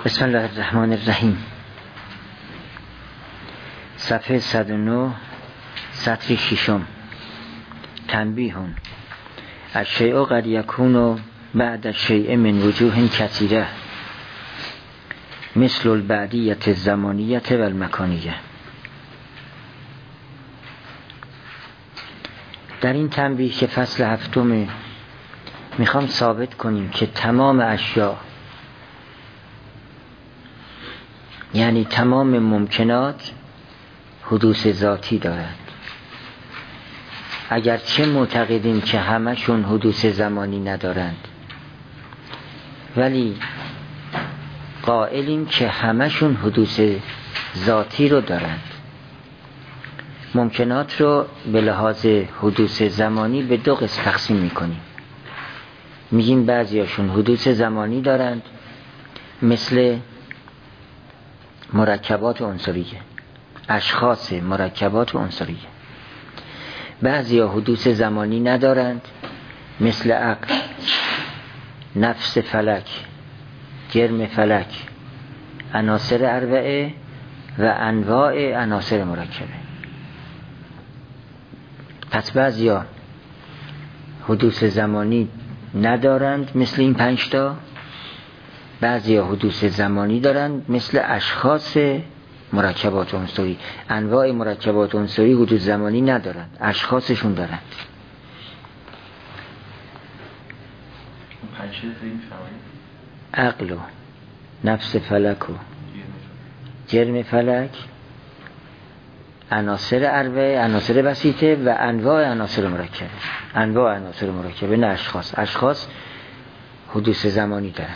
بسم الله الرحمن الرحیم. صفحه 109 سطر ششم. تنبیه: الشیء قد یکون بعد الشیء من وجوه کثیره مثل البعدیت الزمانیت و المکانیه. در این تنبیه که فصل هفتم میخوام ثابت کنیم که تمام اشیاء، یعنی تمام ممکنات، حدوث ذاتی دارند. اگرچه معتقدیم که همشون حدوث زمانی ندارند، ولی قائلیم که همشون حدوث ذاتی رو دارند. ممکنات رو به لحاظ حدوث زمانی به دو قسم تقسیم میکنیم. میگیم بعضیاشون حدوث زمانی دارند، مثل مرکبات عنصریه، اشخاص مرکبات عنصریه. بعضیا حدوث زمانی ندارند، مثل عقل، نفس فلک، جرم فلک، عناصر اربعه و انواع عناصر مرکبه. پس بعضیا حدوث زمانی ندارند، مثل این 5 تا. بعضیا حدوث زمانی دارند، مثل اشخاص مرکبات عنصری. انواع مرکبات عنصری حدوث زمانی ندارند، اشخاصشون دارند. عقل و نفس فلک و جرم فلک، عناصر اربعه، عناصر بسیطه و انواع عناصر مرکبه. انواع عناصر مرکبه، نه اشخاص. اشخاص حدوث زمانی دارند.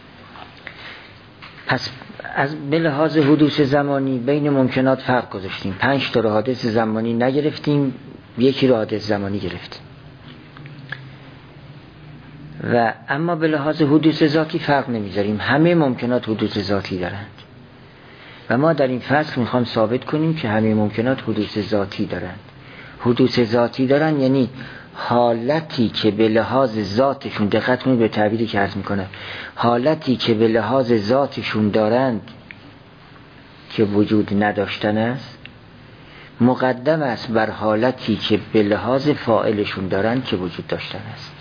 پس از به لحاظ حدوث زمانی بین ممکنات فرق گذاشتیم. 5 تا حادث زمانی نگرفتیم، یکی رو حادث زمانی گرفتیم. و اما به لحاظ حدوث ذاتی فرق نمیذاریم. همه ممکنات حدوث ذاتی دارند و ما در این فصل میخوام ثابت کنیم که همه ممکنات حدوث ذاتی دارند. حدوث ذاتی دارن یعنی حالتی که به لحاظ ذاتشون، دقت کنید به تعبیری که عرض میکنم، حالتی که به لحاظ ذاتشون دارند که وجود نداشتن است، مقدم است بر حالتی که به لحاظ فاعلشون دارند که وجود داشتن است.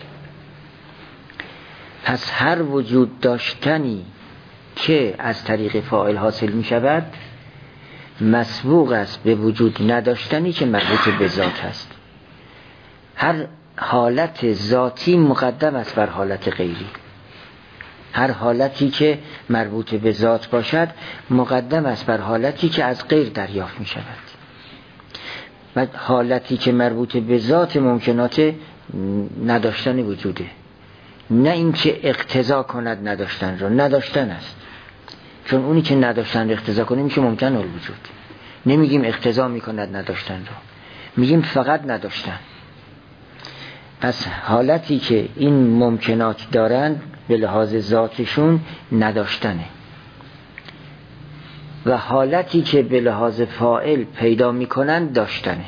پس هر وجود داشتنی که از طریق فاعل حاصل می شود مسبوق است به وجود نداشتنی که مربوط به ذات است. هر حالت ذاتی مقدم است بر حالت غیری. هر حالتی که مربوط به ذات باشد مقدم است بر حالتی که از غیر دریافت می شود. و حالتی که مربوط به ذات ممکنات نداشتن وجوده، نه اینکه اقتضا کند نداشتن را. نداشتن است، چون اونی که نداشتن را اقتضا کنه میشه ممکن الوجود. نمیگیم اقتضا میکند نداشتن را، میگیم فقط نداشتن. پس حالتی که این ممکنات دارند به لحاظ ذاتشون نداشتنه، و حالتی که به لحاظ فاعل پیدا میکنند داشتنه.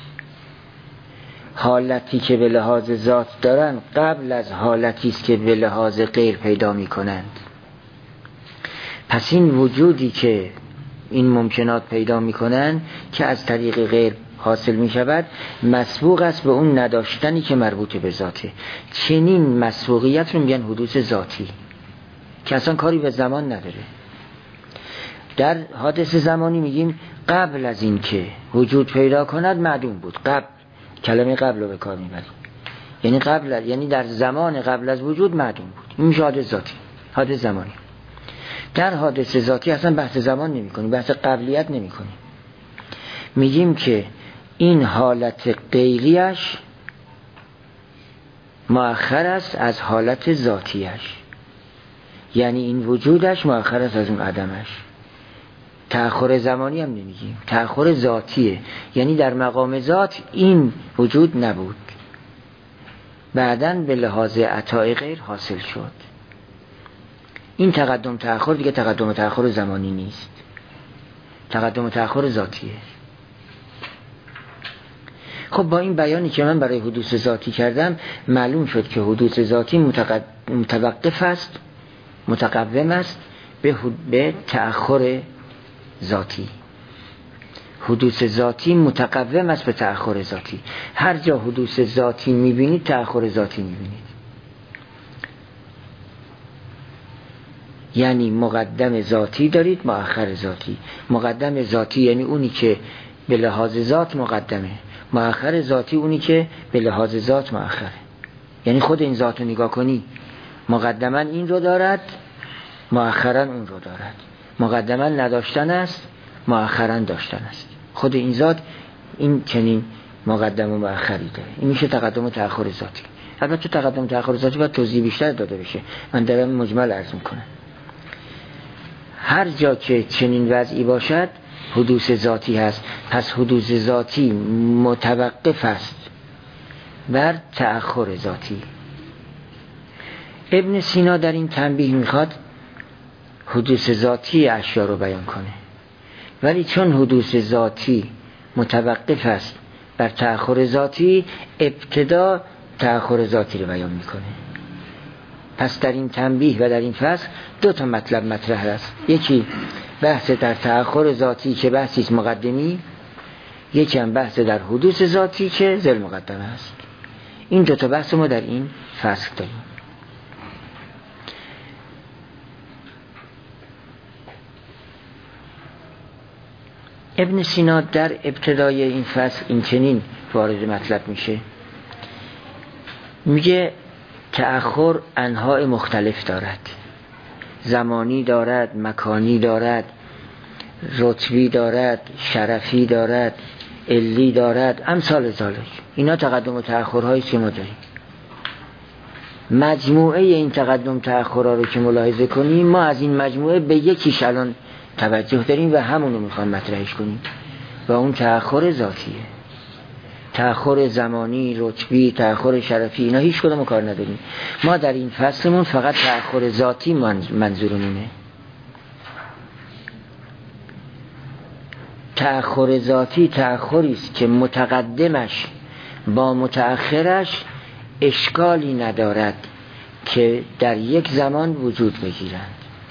حالتی که به لحاظ ذات دارند قبل از حالتی است که به لحاظ غیر پیدا میکنند. پس این وجودی که این ممکنات پیدا میکنند که از طریق غیر حاصل میشود مسبوق است به اون نداشتنی که مربوط به ذاته. چنین مسبوقیت رو میگن حدوث ذاتی که اصلا کاری به زمان نداره. در حادث زمانی میگیم قبل از این که وجود پیدا کند معدوم بود. قبل، کلمه قبل رو به کار میبریم، یعنی قبل، یعنی در زمان قبل از وجود معدوم بود. این میشه حادث ذاتی، حادث زمانی. در حادث ذاتی اصلا بحث زمان نمی کنیم، بحث قبلیت نمی کنیم. میگیم که این حالت غیریش مؤخر است از حالت ذاتیش، یعنی این وجودش مؤخر است از اون عدمش. تأخر زمانی هم نمیگیم، تأخر ذاتیه، یعنی در مقام ذات این وجود نبود، بعداً به لحاظ عطای غیر حاصل شد. این تقدم تأخر دیگه تقدم تأخر زمانی نیست، تقدم تأخر ذاتیه. خب با این بیانی که من برای حدوث ذاتی کردم معلوم شد که حدوث ذاتی متوقف است، متقوم است به تأخر ذاتی. حدوث ذاتی متقوم است به تأخر ذاتی. هر جا حدوث ذاتی میبینید تأخر ذاتی میبینید. یعنی مقدم ذاتی دارید، مؤخر ذاتی. مقدم ذاتی یعنی اونی که به لحاظ ذات مقدمه، مؤخر ذاتی اونی که به لحاظ ذات مؤخره. یعنی خود این ذات رو نگاه کنی، مقدما این رو دارد، مؤخرا اون رو دارد. مقدما نداشتن است، مؤخرا داشتن است. خود این ذات این چنین مقدم و مؤخری داره. این میشه تقدم و تأخر ذاتی. البته تقدم و تأخر ذاتی باید توضیح بیشتر داده بشه، من دارم مجمل عرض میکنم. هر جا که چنین وضعی باشد حدوث ذاتی هست. پس حدوث ذاتی متوقف است بر تأخر ذاتی. ابن سینا در این تنبیه میخواد حدوث ذاتی اشیا رو بیان کنه، ولی چون حدوث ذاتی متوقف است بر تأخر ذاتی، ابتدا تأخر ذاتی رو بیان میکنه. پس در این تنبیه و در این فصل دو تا مطلب مطرح است. یکی بحث در تأخر ذاتی که بحثی است مقدمی، یکی هم بحث در حدوث ذاتی که ذل مقدمه است. این دو تا بحث ما در این فصل داریم. ابن سینا در ابتدای این فصل این چنین وارد مطلب میشه، میگه تأخر انواع مختلف دارد، زمانی دارد، مکانی دارد، رتبی دارد، شرفی دارد، علی دارد، امثال ذالک. اینا تقدم و تأخرهایی که ما داریم. مجموعه این تقدم تأخرها رو که ملاحظه کنیم، ما از این مجموعه به یکیش الان توجه داریم و همونو میخوام مطرحش کنیم و اون تأخر ذاتیه. تأخر زمانی، رتبی، تأخر شرفی، اینا هیچ کدوم کار نداریم. ما در این فصلمون فقط تأخر ذاتی منظورمونه. تأخر ذاتی تأخری است که متقدمش با متأخرش اشکالی ندارد که در یک زمان وجود بگیرند.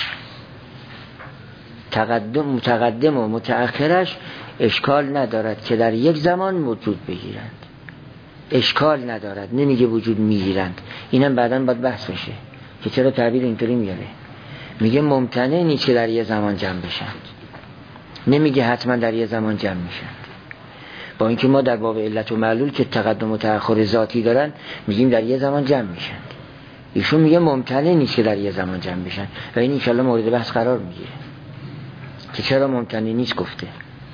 متقدم و متأخرش اشکال ندارد که در یک زمان وجود بگیرند. اشکال ندارد، نمیگه وجود میگیرند. اینم بعداً باید بحث بشه که چرا تعبیر اینطوری میاره. میگه ممتنع نیست که در یک زمان جمع بشند، نمیگه حتما در یک زمان جمع میشند. با اینکه ما در باب علت و معلول که تقدم و تأخر ذاتی دارن میگیم در یک زمان جمع میشند. ایشون میگه ممتنع نیست که در یک زمان جمع بشن و این انشالله مورد بحث قرار میگیره که چرا ممتنع نیست گفته.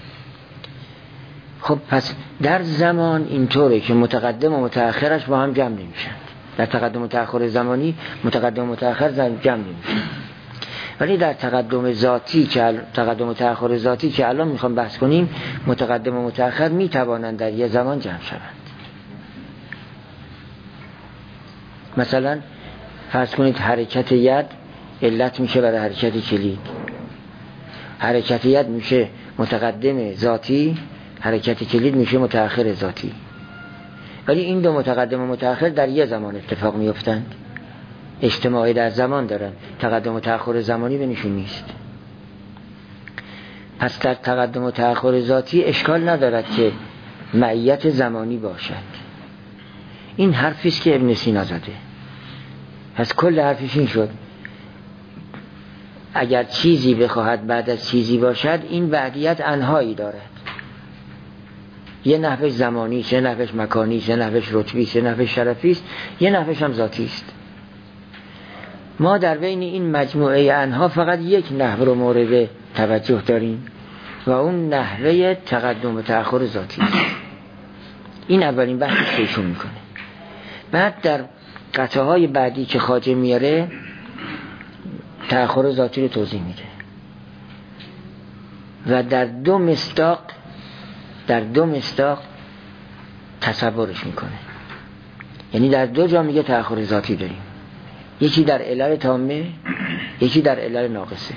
خب پس در زمان اینطوره که متقدم و متأخرش با هم جمع نمیشن. در تقدم و تأخر زمانی متقدم و متأخر جمع نمیشن، ولی در تقدم ذاتی که تقدم و تأخر ذاتی که الان میخوام بحث کنیم، متقدم و متأخر میتوانند در یه زمان جمع شوند. مثلا فرض کنید حرکت ید علت میشه برای حرکت کلید. حرکت ید میشه متقدم ذاتی، حرکت کلید میشه متأخر ذاتی. ولی این دو متقدم و متأخر در یه زمان اتفاق میافتند، اجتماعی در زمان دارن، تقدم و تأخر زمانی بینشون نیست. پس در تقدم و تأخر ذاتی اشکال ندارد که معیت زمانی باشد. این حرفی است که ابن سینا زده. پس کل حرفش این شد اگر چیزی بخواهد بعد از چیزی باشد، این بعدیت انهایی دارد. یه نحوش زمانی، یه نحوش مکانی، یه نحوش رتبی، یه نحوش شرفی است، یه نحوش هم ذاتی است. ما در بین این مجموعه انها فقط یک نحو رو مورد توجه داریم و اون نحوه تقدم و تأخر ذاتی است. این اولین بحثی که ایشون میکنه. بعد در قطعه های بعدی که خواجه میاره تأخر ذاتی رو توضیح میده و در دو مصداق تصورش میکنه. یعنی در دو جا میگه تأخر ذاتی داریم، یکی در علل تامه، یکی در علل ناقصه.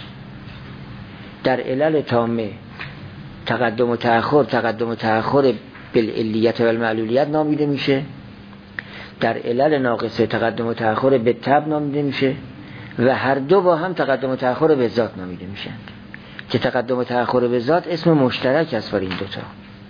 در علل تامه تقدم و تأخر بالعلیت و المعلولیت نامیده میشه. در علل ناقصه تقدم و تأخر بالتبع نامیده میشه و هر دو با هم تقدم و تأخر به ذات نامیده میشن که تقدم و تأخر به ذات اسم مشترک است برای این دوتا.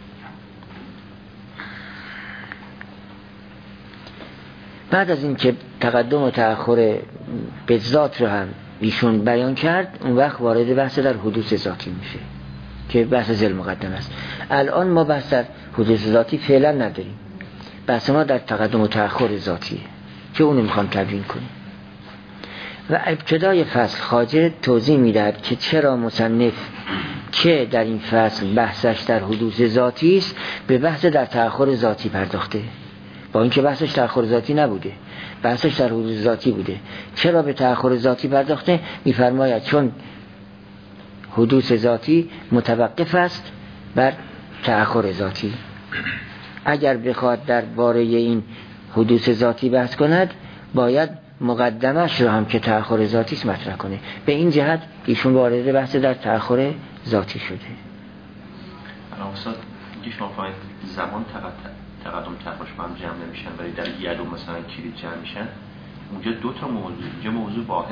بعد از این که تقدم و تأخر به ذات رو هم ایشون بیان کرد، اون وقت وارد بحث در حدوث ذاتی میشه که بحث ذل مقدم است. الان ما بحث در حدوث ذاتی فعلا نداریم، بحث ما در تقدم و تأخر ذاتیه که اونو میخوام تبیین کنیم. و ابتدای فصل خواجه توضیح میدهد که چرا مصنف که در این فصل بحثش در حدوث ذاتی است به بحث در تأخر ذاتی پرداخته، با اینکه بحثش تأخر ذاتی نبوده، بحثش در حدوث ذاتی بوده. چرا به تأخر ذاتی پرداخته؟ میفرماید چون حدوث ذاتی متوقف است بر تأخر ذاتی. اگر بخواد درباره این حدوث ذاتی بحث کند باید مقدمش رو هم که تأخر ذاتی است مطرح کنه. به این جهت ایشون وارد بحث در تأخر ذاتی شده. الان استاد میگه شما فاید زمان تقدم تأخرش با هم جمع نمیشن ولی در یدو مثلا کلید جمع میشن. اونجا دو تا موضوع، اینجا موضوع واحده.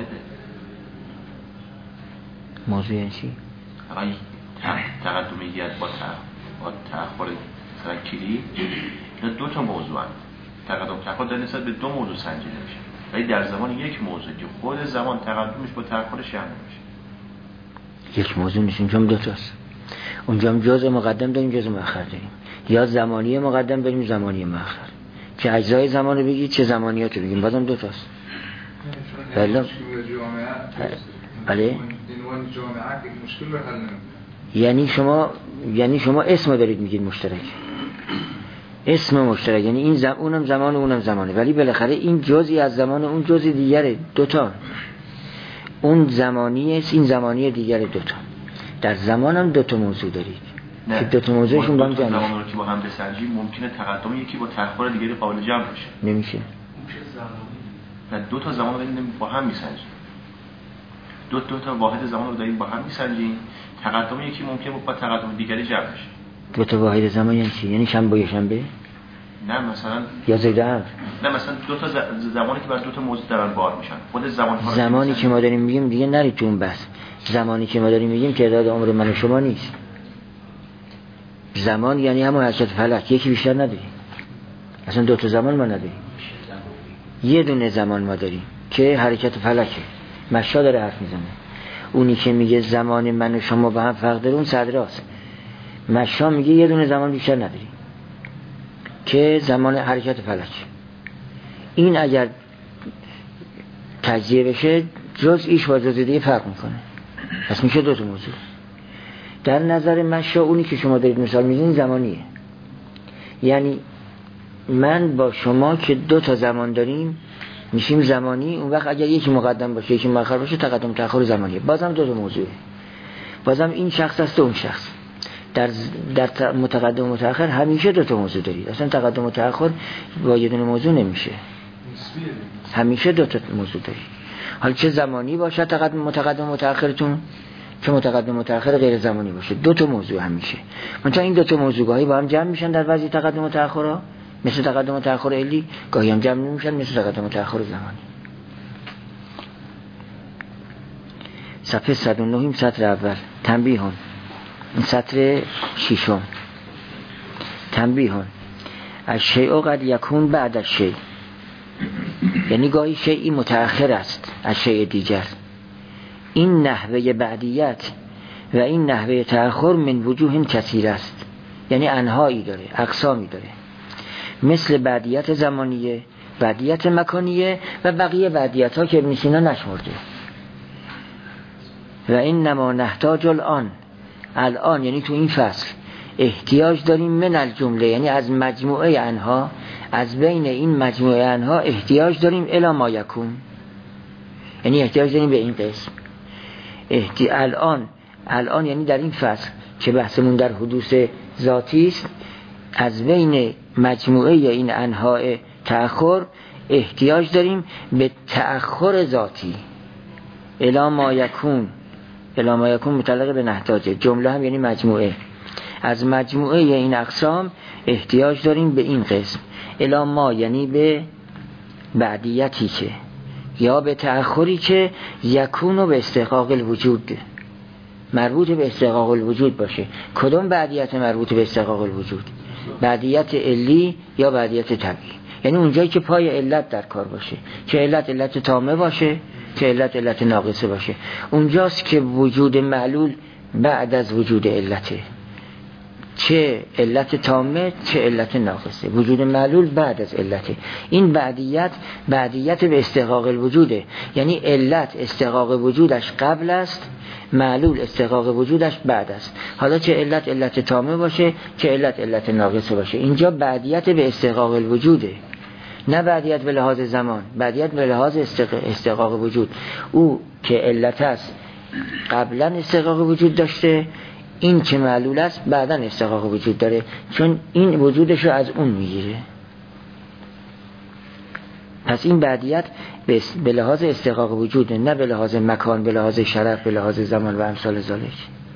موضوع یعنی چی؟ الان تقدم ید با تأخر مثلا کلید اینا دو تا موضوع هست. تقدم تأخر در نسبت به دو موضوع سنجیده میشه ولی در زمان یک موضوع که خود زمان تقدمش با تأخرش جمع نمیشه. یک موضوع نیست، اونجا هم دو تاست. اونجا هم جزء مقدم داریم جزء مؤخر داریم، یا زمانی مقدم داریم زمانی مؤخر. چه اجزای زمان رو بگید چه زمانیات رو بگیم بازم دو تاست. بله بله. یعنی شما اسم دارید میگید مشترک، اسم مشترک، یعنی این اونم زمان و اونم زمانه، ولی بالاخره این جزئی از زمان اون جزئی دیگره، دوتا. اون زمانی است این زمانی دیگره، دوتا. در زمان هم دوتا موضوع دارید که دوتا موضوعشون با هم جمع زمان رو که با هم بسنجیم ممکنه تقدم یکی با تأخر دیگری قابل جمع بشه. نمیشه. نه دو تا زمان رو با هم میسنجیم، دو تا واحد زمان رو داریم با هم میسنجیم، تقدم یکی ممکنه با تقدم دیگری جمع بشه. دو تا واحد زمان یعنی چی؟ یعنی شنبه یا شنبه؟ نه مثلا یا زید هم. نه مثلا دو تا زمانی که بر دو تا موضوع دارن بار میشن. خود زمانی که ما داریم میگیم دیگه نرید تو اون بحث. زمانی که ما داریم میگیم تعداد عمر من و شما نیست. زمان یعنی همون حرکت فلک، یکی بیشتر نداریم. اصلا دو تا زمان ما نداریم. یه دونه زمان ما داریم که حرکت فلکه. مشا داره حرف میزنه. اونی که میگه زمان من و شما با هم فرق داره اون صدراست. مشا میگه یه دونه زمان بیشتر نداریم که زمان حرکت فلک. این اگر تجزیه بشه جزئیش با جزء دیگه فرق میکنه، پس میشه دو تا موضوع. در نظر مشا اونی که شما دارید مثال میزنید زمانیه، یعنی من با شما که دو تا زمان داریم میشیم زمانی. اون وقت اگر یکی مقدم باشه یکی مؤخر باشه تقدم تأخر زمانیه، بازم دو تا موضوعه، بازم این شخص است و اون شخص. در متقدم و متأخر همیشه دو تا موضوع دارید، اصلا تقدم و تأخر با یه دونه موضوع نمیشه، همیشه دو تا موضوع دارید. حالا چه زمانی باشه متقدم و متأخرتون، چه متقدم و متأخر غیر زمانی باشه، دو تا موضوع همیشه. منتها این دو تا موضوع گاهی با هم جمع میشن در وضعی تقدم و تأخرها، مثل تقدم و تأخر علی، گاهی هم جمع نمیشن مثل تقدم و تأخر زمانی. صفحه 109 سطر اول. تنبیهون، این سطر ششم. تنبیهون الشیء قد یکون بعد الشیء، یعنی گاهی شیئی متأخر است از شیء دیگر. این نحوه بعدیت و این نحوه تأخر من وجوه کثیر است، یعنی انواعی داره، اقسامی داره، مثل بعدیت زمانیه، بعدیت مکانیه و بقیه بعدیت ها که ابن سینا نشمرده. و این نما نحتاج الان یعنی تو این فصل احتیاج داریم من الجمله، یعنی از مجموعه انها، از بین این مجموعه انها احتیاج داریم الی ما یکون، یعنی احتیاج داریم به این قسم. الان یعنی در این فصل که بحثمون در حدوث ذاتی است، از بین مجموعه این انواع تأخر احتیاج داریم به تأخر ذاتی. الی ما یکون، الی ما یکون متعلق به نحتاجه، جمله هم یعنی مجموعه. از مجموعه این اقسام احتیاج داریم به این قسم. الی ما یعنی به بعدیتی یا به تأخری که یکونو به استحقاق الوجود مربوط به استحقاق الوجود باشه. کدوم بعدیت مربوط به استحقاق الوجود؟ بعدیت علی یا بعدیت طبیعی. یعنی اونجایی که پای علت در کار باشه، چه علت تامه باشه چه علت ناقصه باشه، اونجاست که وجود معلول بعد از وجود علته، چه علت تامه چه علت ناقصه. وجود معلول بعد از علته. این بعدیت به استحقاق الوجوده، یعنی علت استحقاق وجودش قبل است، معلول استحقاق وجودش بعد است. حالا چه علت تامه باشه چه علت ناقصه باشه، اینجا بعدیت به استحقاق الوجوده، نه بعدیت به لحاظ زمان، بعدیت به لحاظ استحقاق وجود. او که علت است قبلا استحقاق وجود داشته، این که معلول است بعدا استحقاق وجود داره، چون این وجودش رو از اون میگیره. پس این بعدیت به لحاظ استحقاق وجوده، نه به لحاظ مکان، به لحاظ شرف، به لحاظ زمان و امثال ذالک.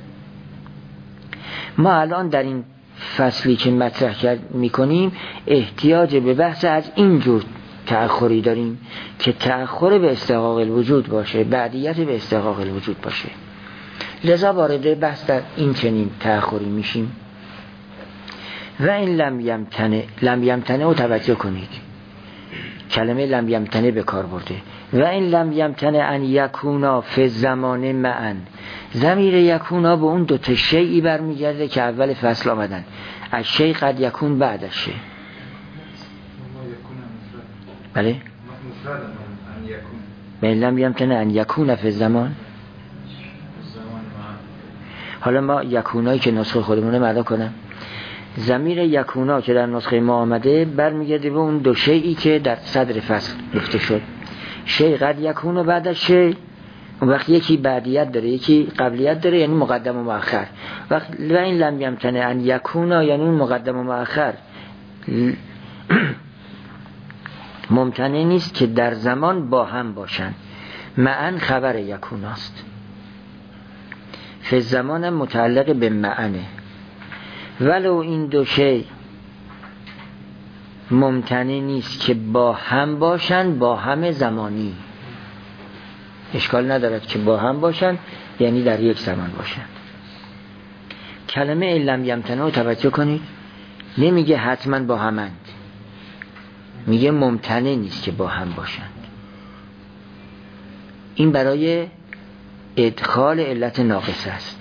ما الان در این فصلی که مطرح میکنیم احتیاج به بحث از اینجور تأخری داریم که تأخر به استحقاق الوجود باشه، بعدیت به استحقاق الوجود باشه. لذا وارد بحث در این چنین تأخری میشیم. و این لم یمتنه رو توجه کنید، کلمه لم یمتنه به کار برده. و این لم یمتنه ان یکونا فی الزمان معا، ضمیر یکونا به اون دوتا شیئی برمیگرده که اول فصل آمدن. از شیء قد یکون بعد از شیء. بله؟ و این لم یمتنه ان یکونا فی الزمان. حالا ما یکونایی که نسخه خودمونه معنا کنم، ضمیر یکونا که در نسخه ما آمده برمیگرده به اون دو شیئی که در صدر فصل گفته شد. شیء قد یکون بعد از شیء، اون وقت یکی بعدیت داره یکی قبلیت داره، یعنی مقدم و مؤخر. وقت و این لم یمتنه ان یکونا یعنی اون مقدم و مؤخر ممتنع نیست که در زمان با هم باشن. معن خبر یکوناست، فی الزمان متعلق به معنه. ولو این دو شی ممتنع نیست که با هم باشن، با هم زمانی، اشکال ندارد که با هم باشن یعنی در یک زمان باشن. کلمه لم یمتنع رو توجه کنید، نمیگه حتما با همند، میگه ممتنع نیست که با هم باشند. این برای ادخال علت ناقص است.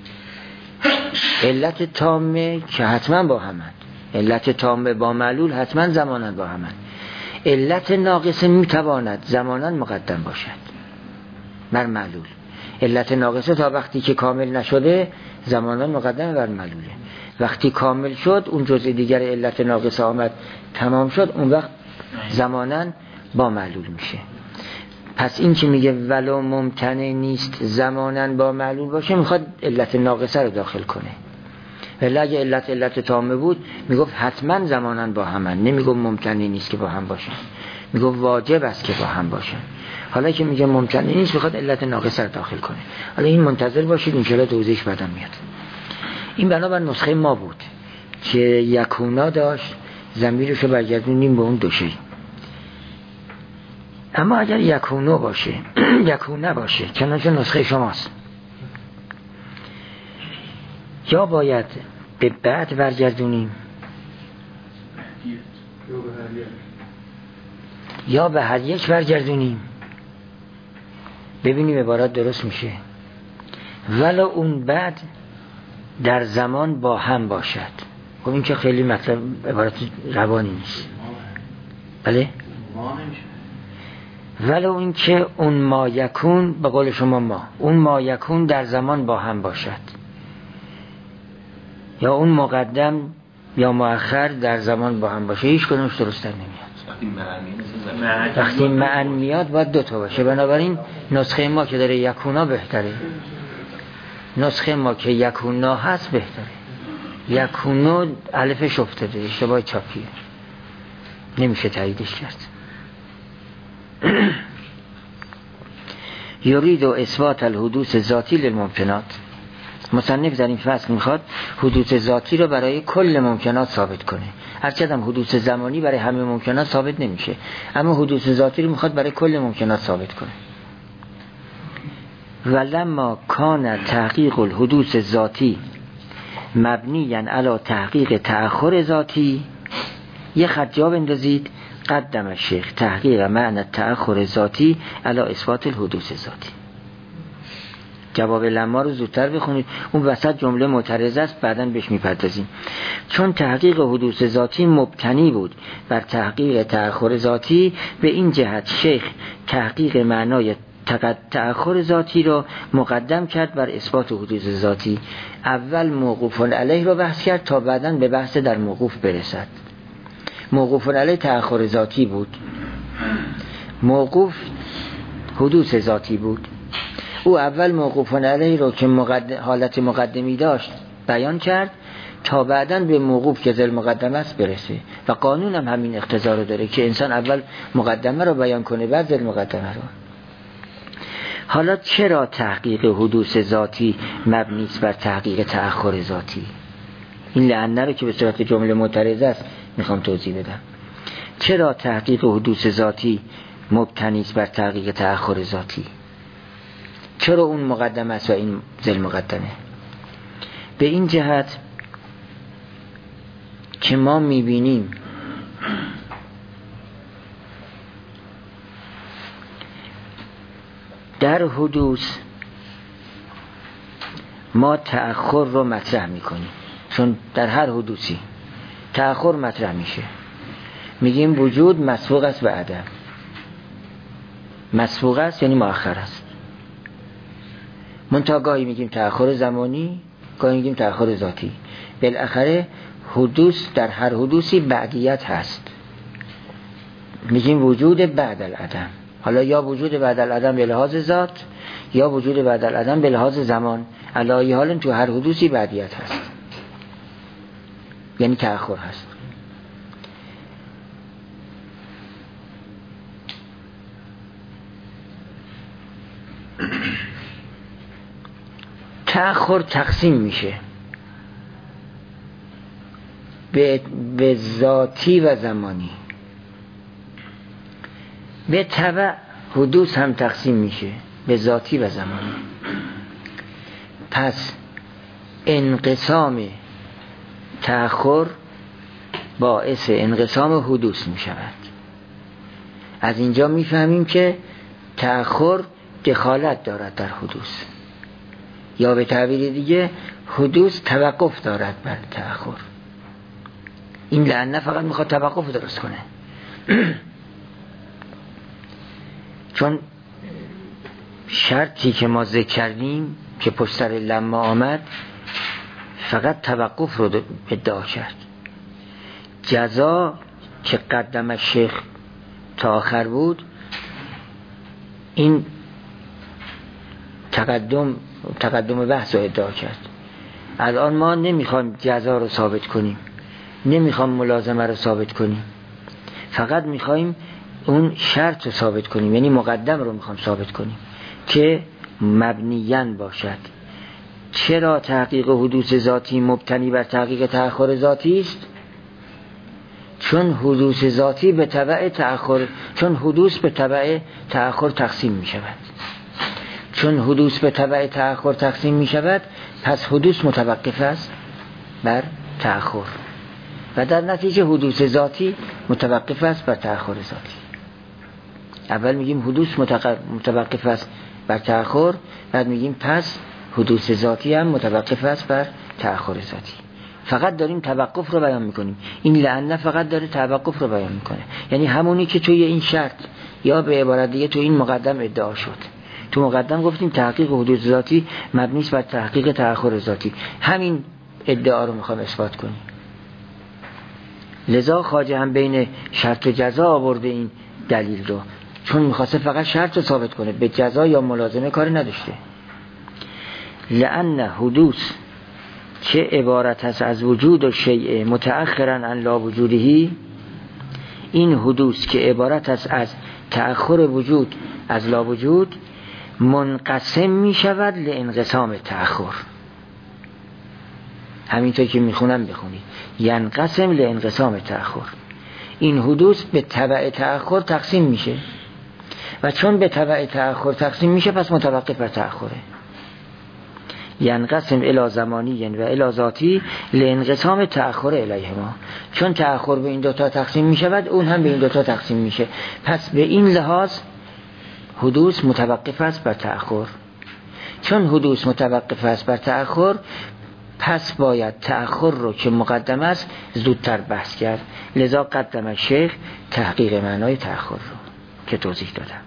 علت تامه که حتما با همند، علت تامه با معلول حتما زمانا با همند. علت ناقصه میتواند زمانا مقدم باشد بر معلول. علت ناقصه تا وقتی که کامل نشده زمانا مقدم بر معلوله. وقتی کامل شد اون جزء دیگر علت ناقصه آمد تمام شد، اون وقت زمانا با معلول میشه. پس این که میگه ولو ممتنع نیست زمانا با معلول باشه، میخواد علت ناقصه رو داخل کنه. ولی اگه علت تامه بود میگفت حتما زمانا با همن، نمیگفت ممتنع نیست که با هم باشن، میگفت واجب است که با هم باشن. حالا که میگه ممتنع نیست میخواد علت ناقصه رو داخل کنه. حالا این منتظر باشید انشاءالله توضیحش بعداً میاد. این بنابر نسخه ما بود که یکونا داشت، ضمیرش رو برگردونیم به اون دو شی. اما اگر یکونو باشه یکونه باشه چنانچه نسخه شماست، یا باید به بعد برگردونیم یا به هر یک برگردونیم، ببینیم عبارت درست میشه. ولو اون بعد در زمان با هم باشد. خب این که خیلی مطلب عبارت روانی نیست. بله؟ ولو این که اون ما یکون، به قول شما ما، اون ما یکون در زمان با هم باشد، یا اون مقدم یا مؤخر در زمان با هم باشه، هیچ کدومش درست نمیاد. وقتی معن میاد باید دوتا باشه. بنابراین نسخه ما که داره یکونا بهتره، نسخه ما که یکونا هست بهتره. یکونو الفش افتاده، اشتباه چاپیه، نمیشه تاییدش کرد. یرید و اثبات الحدوث ذاتی للممکنات. مصنف در این فصل میخواد حدوث ذاتی رو برای کل ممکنات ثابت کنه. هرچند هم حدوث زمانی برای همه ممکنات ثابت نمیشه، اما حدوث ذاتی رو میخواد برای کل ممکنات ثابت کنه. ولما کان تحقیق الحدوث ذاتی مبنیاً علی تحقیق تأخر ذاتی، یه خط جا بندازید قدم الشیخ تحقیق معنی تأخر ذاتی علی اثبات الحدوث ذاتی. جواب لما رو زودتر بخونید، اون وسط جمله معترضه است، بعداً بهش میپردازیم. چون تحقیق حدوث ذاتی مبتنی بود بر تحقیق تأخر ذاتی، به این جهت شیخ تحقیق معنای تأخر ذاتی رو مقدم کرد بر اثبات حدوث ذاتی. اول موقوف علیه رو بحث کرد تا بعداً به بحث در موقوف برسد. موقوف علیه تأخر ذاتی بود، موقوف حدوث ذاتی بود. او اول موقوف علیه رو که حالت مقدمی داشت بیان کرد تا بعداً به موقوف که ذل مقدمه است برسه. و قانون هم همین اقتضا رو داره که انسان اول مقدمه رو بیان کنه بعد ذل مقدمه رو. حالا چرا تحقیق حدوث ذاتی مبنی است بر تحقیق تأخر ذاتی؟ این لعنه رو که به صورت جمله معترضه است میخوام توضیح بدم. چرا تحقیق حدوث ذاتی مبتنی است بر تحقیق تأخر ذاتی؟ چرا اون مقدمه است و این ذل مقدمه؟ به این جهت که ما میبینیم در حدوث ما تأخر رو مطرح میکنیم، چون در هر حدوثی تأخر مطرح میشه. میگیم وجود مسبوق است به عدم. مسبوق است یعنی مؤخر است. منتها گاهی میگیم تأخر زمانی، گاهی میگیم تأخر ذاتی. بالاخره حدوث در هر حدوثی بعدیت هست. میگیم وجود بعد العدم. حالا یا وجود بعد العدم به لحاظ ذات یا وجود بعد العدم به لحاظ زمان، علی حال تو هر حدوثی بعدیت هست، یعنی تأخر هست. تأخر تقسیم میشه به ذاتی و زمانی. به تبع حدوث هم تقسیم میشه به ذاتی و زمانی. پس انقسام تأخر باعث انقسام حدوث میشود. از اینجا میفهمیم که تأخر دخالت دارد در حدوث، یا به تعبیر دیگه حدوث توقف دارد بر تأخر. این لعنه فقط میخواد توقف درست کنه. چون شرطی که ما ذکر کردیم که پشت سر لما آمد فقط توقف رو ادعا کرد. جزا که قدم شیخ تا آخر بود، این تقدم بحث رو ادعا کرد. الان ما نمیخوایم جزا رو ثابت کنیم، نمیخوایم ملازمه رو ثابت کنیم، فقط میخوایم اون شرط رو ثابت کنیم، یعنی مقدم رو میخوایم ثابت کنیم که مبنیاً باشد. چرا تحقیق حدوث ذاتی مبتنی بر تحقیق تأخر ذاتی است؟ چون حدوث ذاتی به تبع تأخر، چون حدوث به تبع تأخر تقسیم می شود. چون حدوث به تبع تأخر تقسیم می شود، پس حدوث متوقف است بر تأخر و در نتیجه حدوث ذاتی متوقف است بر تأخر ذاتی. اول میگیم حدوث متوقف است بر تأخر، بعد میگیم پس حدوث ذاتی هم متوقف است بر تأخر ذاتی. فقط داریم توقف رو بیان میکنیم. این لعنه فقط داره توقف رو بیان میکنه، یعنی همونی که توی این شرط یا به عبارت دیگه توی این مقدم ادعا شد. تو مقدم گفتیم تحقیق حدوث ذاتی مبنی است بر تحقیق تأخر ذاتی. همین ادعا رو میخوام اثبات کنیم. لذا خواجه هم بین شرط و جزا آورده این دلیل رو، چون میخواسته فقط شرط رو ثابت کنه، به جزا یا ملازمه کاری نداشته. لأن حدوث چه عبارت است از وجود و شیء متأخرا عن لا وجودهی، این حدوث که عبارت است از تأخر وجود از لا وجود، منقسم می شود لانقسام تأخر. همینطور که میخونم بخونید. ینقسم لانقسام تأخر. این حدوث به تبع تأخر تقسیم میشه و چون به تبع تأخر تقسیم میشه پس متوقف بر تأخره. ینقسم الی زمانی و الی ذاتی لانقسام تأخر الیهما. چون تأخر به این دوتا تقسیم میشود اون هم به این دوتا تقسیم میشه، پس به این لحاظ حدوث متوقف است بر تأخر. چون حدوث متوقف است بر تأخر پس باید تأخر رو که مقدم است زودتر بحث کرد. لذا قدم شیخ تحقیق معنای تأخر رو که توضیح دادم.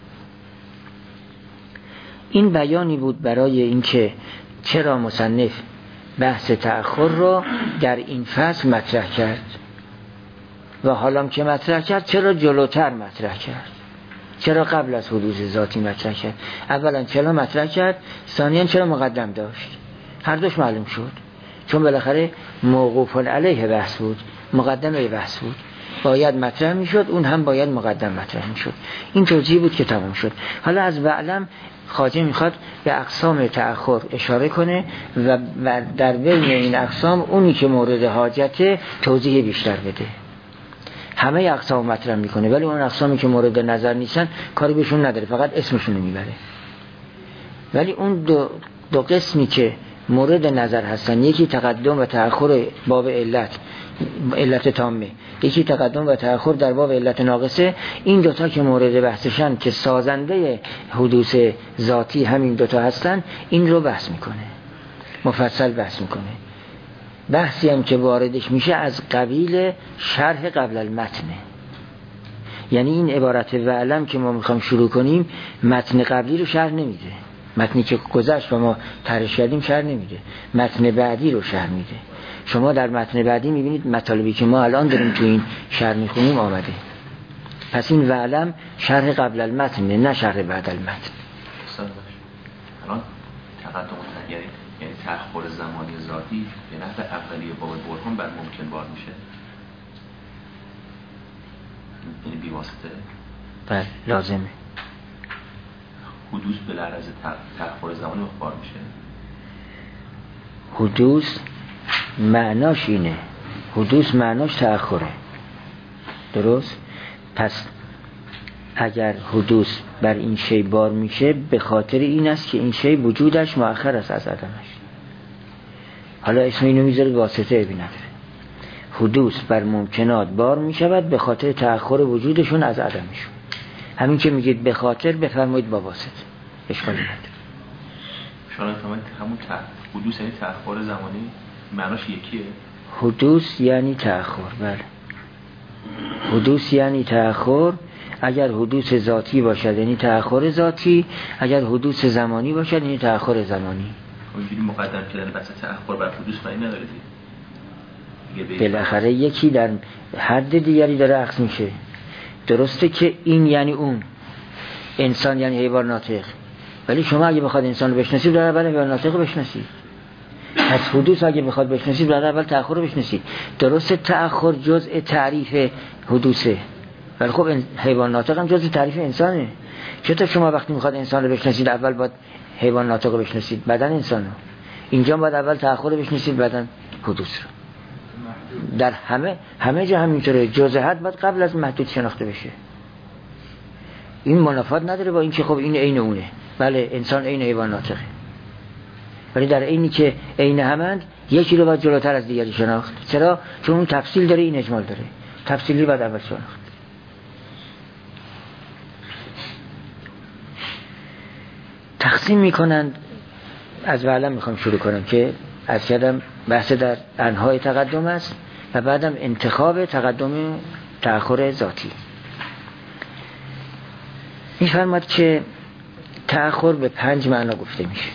این بیانی بود برای اینکه چرا مصنف بحث تأخر رو در این فصل مطرح کرد و حالا که مطرح کرد چرا جلوتر مطرح کرد، چرا قبل از حدوث ذاتی مطرح کرد. اولا چرا مطرح کرد، ثانیاً چرا مقدم داشت. هر دوش معلوم شد چون بالاخره موقوف علیه بحث بود، مقدمه بحث بود، باید مطرح میشد، اون هم باید مقدم مطرح میشد. این توضیح بود که تمام شد. حالا از بعلم خواجه میخواد به اقسام تأخر اشاره کنه و در بین این اقسام اونی که مورد حاجته توضیح بیشتر بده. همه اقسام مطرح میکنه ولی اون اقسامی که مورد نظر نیستن کاری بهشون نداره، فقط اسمشون رو میبره. ولی اون دو قسمی که مورد نظر هستن، یکی تقدم و تأخر باب علت تامه، یکی تقدم و تأخر در باب علت ناقصه، این دوتا که مورد بحثشن که سازنده حدوث ذاتی همین دوتا هستن، این رو بحث میکنه، مفصل بحث میکنه. بحثی هم که واردش میشه از قبیل شرح قبل المتنه. یعنی این عبارت وعلم که ما میخوام شروع کنیم متن قبلی رو شرح نمیده، متنی که گذشت و ما طرحش کردیم شرح نمیده، متن بعدی رو شرح میده. شما در متن بعدی میبینید مطالبی که ما الان داریم تو این شرح میخونیم آمده. پس این وعلم شرح قبل المتن نه شرح بعد المتن. الان تقدم یعنی تأخر زمانی ذاتی به نحو اولیه باب برهان بر ممکن بار میشه، یعنی بی واسطه. بله لازمه. حدوث به لحاظ تأخر زمانی بار میشه. حدوث معناش اینه، حدوث معناش تأخره، درست؟ پس اگر حدوث بر این شی بار میشه به خاطر این است که این شی وجودش مؤخر است از عدمش. حالا اسم اینو میذارید واسطه ابی نداره. حدوث بر ممکنات بار میشود به خاطر تأخر وجودشون از عدمشون. همین که میگید به خاطر بفرمایید با واسطه، اشکالی نداره. شما فهمید همون حدوث یعنی تأخر زمانی معناش یکیه؟ حدوث یعنی تأخر، بله. حدوث یعنی تأخر. اگر حدوث ذاتی باشد یعنی تأخر ذاتی، اگر حدوث زمانی باشد یعنی تأخر زمانی. اینجوری مقدم کردن بحث تأخر بر حدوث معنی نداره دیگه. بالاخره یکی در حد دیگری داره عکس میشه. درسته که این یعنی اون، انسان یعنی حیوان ناطق، ولی شما اگه بخواد انسان رو بشناسید باید اول حیوان ناطق رو بشناسید. پس حدوث اگه بخواد بشناسید باید اول تأخر رو بشناسید. درسته تأخر جزء تعریف حدوثه، ولی خب حیوان ناطق هم جزء تعریف انسانه. چطور شما وقتی میخواد انسان رو بشناسید اول باید حیوان ناطق رو بشناسید بعدن انسان رو؟ اینجا باید اول تأخر رو بشناسید بعدن حدوث رو. در همه جا همینطوره، جزء حد باید قبل از محدود شناخته بشه. این منافات نداره با اینکه خب این عین اونه، بله انسان عین حیوان ناطقه، ولی در عینی که عین همند یکی رو باید جلوتر از دیگری شناخت. چرا؟ چون اون تفصیل داره این اجمال داره، تفصیلی باید اول شناخت. تقسیم میکنند. از وعلم میخوام شروع کنم که از کردم بحث در انهای تقدم است و بعدم انتخاب تقدم تأخر ذاتی. میفرماد که تأخر به 5 معنا گفته میشه.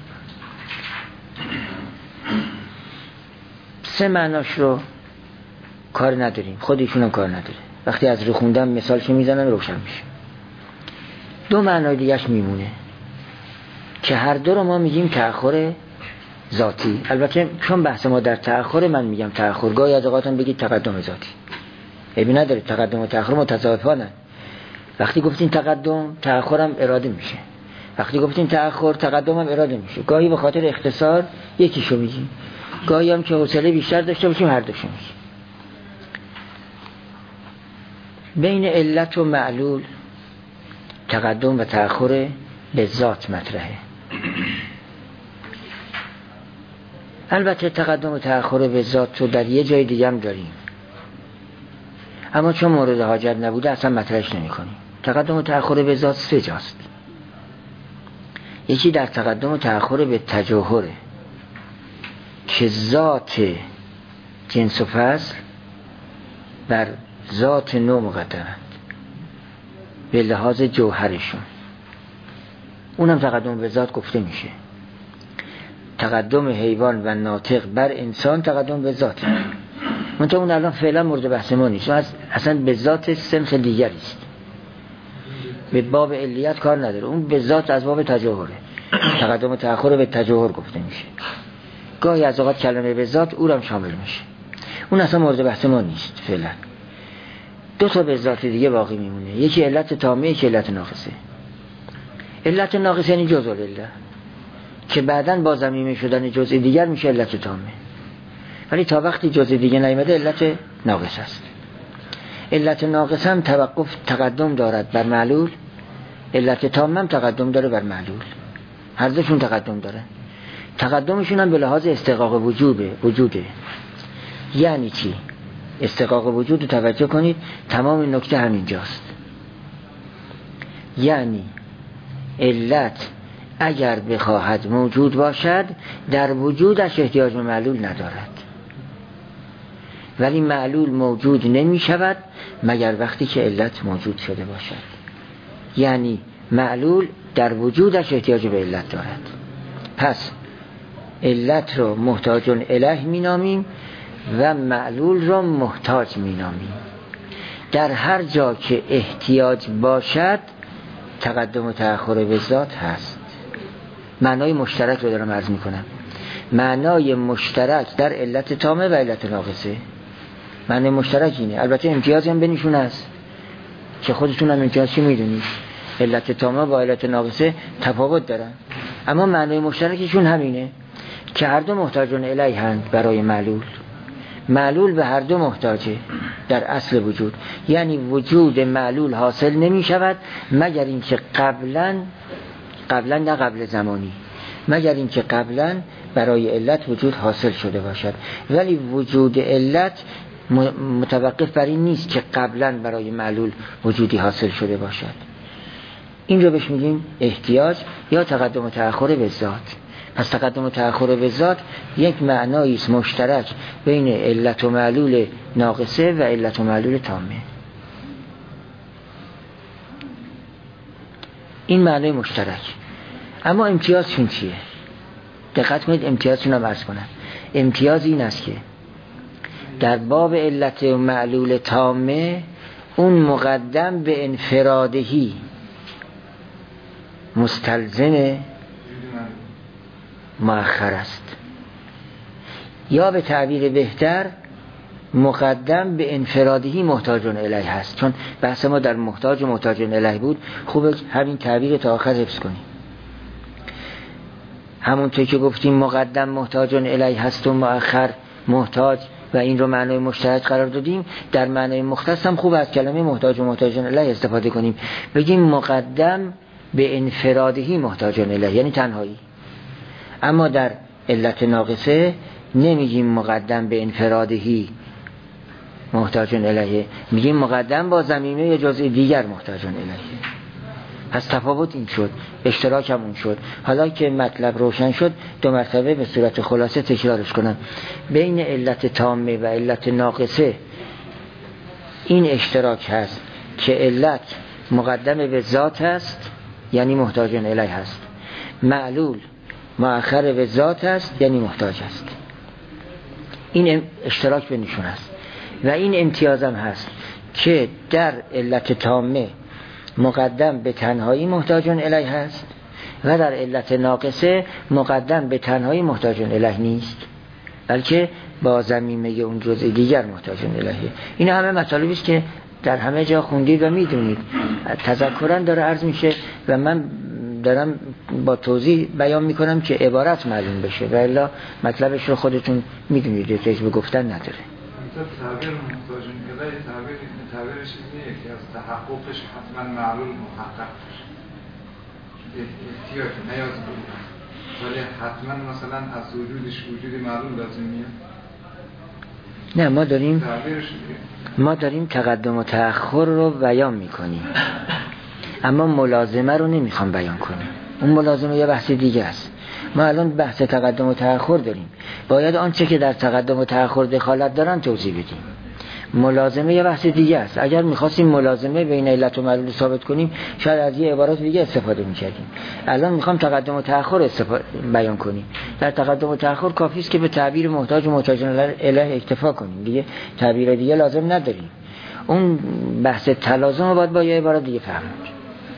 3 معناش رو کار نداریم، خودشون هم کار نداره، وقتی از رو خوندم مثالش میزنم روشن میشه. 2 معنای دیگهش میمونه که هر دو رو ما میگیم تأخر ذاتی. البته چون بحث ما در تأخر من میگم تأخر، گاهی از اوقاتم بگید تقدم ذاتی. عیبی نداره، تقدم و تأخر متضادانه. وقتی گفتین تقدم تأخرم اراده میشه، وقتی گفتیم تأخر، تقدم هم اراده میشه. گاهی به خاطر اختصار یکیشو میگیم، گاهی هم که حوصله بیشتر داشته باشیم هر دوشو میگیم. بین علت و معلول تقدم و تأخر به ذات مطرحه. البته تقدم و تأخر به ذات رو در یه جای دیگه هم داریم، اما چون مورد حاجت نبوده اصلا مطرحش نمی کنیم. تقدم و تأخر به ذات 3 جاست. یکی در تقدم و تأخر به تجوهره که ذات جنس و فصل بر ذات نوع مقدمند به لحاظ جوهرشون، اونم تقدم به ذات گفته میشه. تقدم حیوان و ناطق بر انسان تقدم به ذاته، منتها اون الان فعلا مورد بحث ما نیست، اصلا به ذات صنف دیگری است، به باب علیت کار نداره، اون به ذات از باب تجوهره. تقدم و تأخر به تجوهر گفته میشه. گاهی از اوقات کلمه به ذات او هم شامل میشه، اون اصلا مورد بحث ما نیست فعلا. 2 تا به ذات دیگه باقی میمونه، یکی علت تامه، یکی علت ناقصه. علت ناقصه یعنی جزء العله که بعداً با ضمیمه شدن جزء دیگر میشه علت تامه، ولی تا وقتی جزء دیگه نیامده علت ناقص است. علت ناقص هم تقدم دارد بر معلول، علت تام هم تقدم داره بر معلول، هر دوشون تقدم داره. تقدمشون هم به لحاظ استحقاق وجوده. یعنی چی؟ استحقاق وجود رو توجه کنید، تمام این نکته همینجاست. یعنی علت اگر بخواهد موجود باشد در وجودش احتیاج به معلول ندارد، ولی معلول موجود نمی شود مگر وقتی که علت موجود شده باشد. یعنی معلول در وجودش احتیاج به علت دارد. پس علت رو محتاج الیه می نامیم و معلول رو محتاج می نامیم. در هر جا که احتیاج باشد تقدم و تأخر به ذات هست. معنای مشترک رو دارم عرض می کنم. معنای مشترک در علت تامه و علت ناقصه، معنای مشترک اینه. البته امتیازی هم بینشون هست که خودتون هم امتیازی میدونید، علت تامه با علت ناقصه تفاوت دارن، اما معنای مشترکشون همینه که هر دو محتاجون الیه هند برای معلول. معلول به هر دو محتاجه در اصل وجود. یعنی وجود معلول حاصل نمی شود مگر اینکه قبلا نه قبل زمانی، مگر اینکه قبلا برای علت وجود حاصل شده باشد. ولی وجود علت متوقف بر این نیست که قبلا برای معلول وجودی حاصل شده باشد. این رو بهش میگیم احتیاج یا تقدم و تأخر به ذات. پس تقدم و تأخر به ذات یک معنایی است مشترک بین علت و معلول ناقصه و علت و معلول تامه. این معنای مشترک. اما امتیازشون چیه؟ دقت کنید، امتیازشون رو عرض کنم. امتیاز این است که در باب علت و معلول تامه اون مقدم به انفرادهی مستلزم مؤخر است، یا به تعبیر بهتر مقدم به انفرادهی محتاجون الیه هست. چون بحث ما در محتاج و محتاجون الیه بود، خوبه همین تعبیر تا آخر حفظ کنیم. همونطور که گفتیم مقدم محتاجون الیه هست و مؤخر محتاج و این رو معنای مشترک قرار دادیم، در معنای مختص هم خوب از کلمه محتاج و محتاجون الیه استفاده کنیم، بگیم مقدم به انفرادهی محتاجون الیه، یعنی تنهایی. اما در علت ناقصه نمیگیم مقدم به انفرادهی محتاجون الیه، میگیم مقدم با ضمیمه یا جزء دیگر محتاجون الیه. پس تفاوت این شد، اشتراک هم اون شد. حالا که مطلب روشن شد 2 مرتبه به صورت خلاصه تکرارش کنم. بین علت تامه و علت ناقصه این اشتراک هست که علت مقدم به ذات هست، یعنی محتاجون الیه هست. معلول مؤخر به ذات هست، یعنی محتاج است. این اشتراک بینشون هست. و این امتیاز هم هست که در علت تامه مقدم به تنهایی محتاجون الیه هست و در علت ناقصه مقدم به تنهایی محتاجون الیه نیست، بلکه با ضمیمه اون جزء دیگر محتاجون الیه. این همه مطالبی است که در همه جا خوندید و میدونید. تذکرن داره عرض میشه و من دارم با توضیح بیان میکنم که عبارت معلوم بشه و الا مطلبش رو خودتون میدونید که به گفتن نداره. تعبیر محتاجون که تعبیرش اینه که از تحققش حتما معلول محقق بشه، احتیاج نیاز بود، ولی حتما مثلا از وجودش وجود معلول لازم میاد. نه، ما داریم تقدم و تأخر رو بیان میکنیم، اما ملازمه رو نمیخوام بیان کنیم. اون ملازمه یه بحث دیگه است. ما الان بحث تقدم و تأخر داریم، باید آنچه که در تقدم و تأخر دخالت دارن توضیح بدیم. ملازمه یه بحث دیگه است. اگر میخواستیم ملازمه بین علت و معلول ثابت کنیم شاید از یه عبارات دیگه استفاده میکردیم. الان میخوام تقدم و تأخر بیان کنیم. در تقدم و تأخر کافی است که به تعبیر محتاج و محتاج الیه اکتفا کنیم، دیگه تعبیر دیگه لازم نداریم. اون بحث تلازم رو باید با یه عبارات دیگه فهمید.